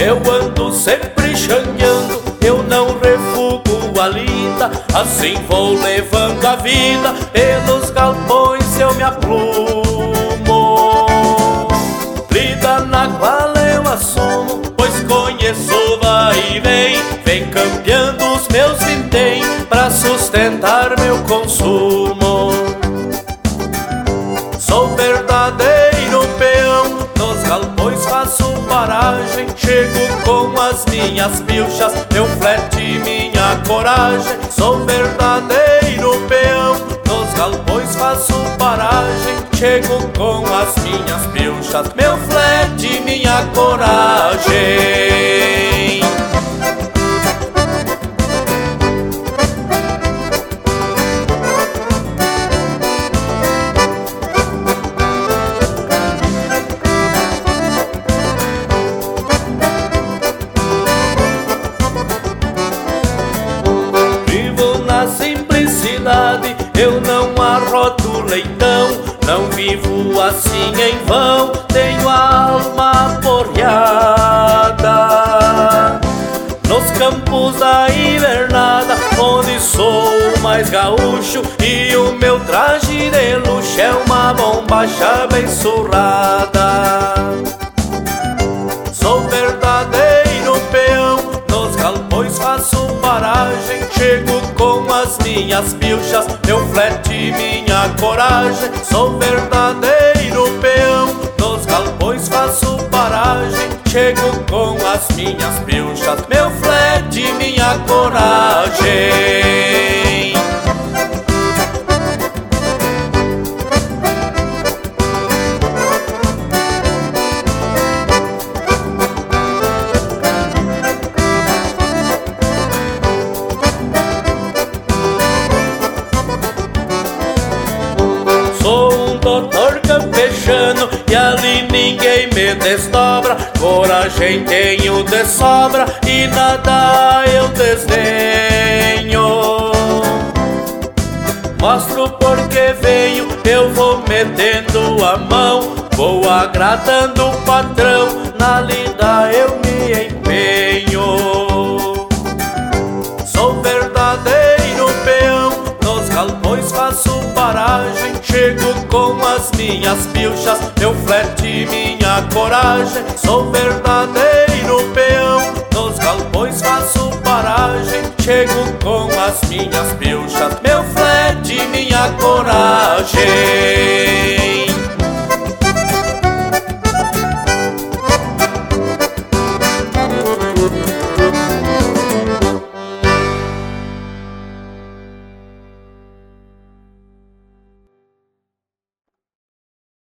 Eu ando sempre xangueando, eu não refugo a lida. Assim vou levando a vida, pelos galpões eu me aplumo. Lida na qual eu assumo, pois conheço o vai e vem cambiando os meus vintém pra sustentar meu consumo. Sou verdadeiro peão, nos galpões faço paragem. Chego com as minhas pilchas, meu flete e minha coragem. Sou verdadeiro peão, nos galpões faço paragem. Chego com as minhas pilchas, meu flete e minha coragem. Eu não arroto leitão, não vivo assim em vão. Tenho a alma porreada nos campos da invernada, onde sou mais gaúcho e o meu traje de luxo é uma bombacha bem surrada. Sou verdadeiro peão, nos galpões faço paragem. Chego com as minhas pilchas, meu flete e minha coragem. Sou verdadeiro peão, nos galpões faço paragem. Chego com as minhas pilchas, meu flete e minha coragem. Sou um doutor campechano e ali ninguém me desdobra. Coragem tenho de sobra e nada eu desdenho. Mostro porque venho, eu vou metendo a mão. Vou agradando o patrão, na lida eu me empenho. Sou verdadeiro peão, nos galpões faço paragem. Chego com as minhas pilchas, meu flete e minha coragem. Sou verdadeiro peão, nos galpões faço paragem. Chego com as minhas pilchas, meu flete e minha coragem.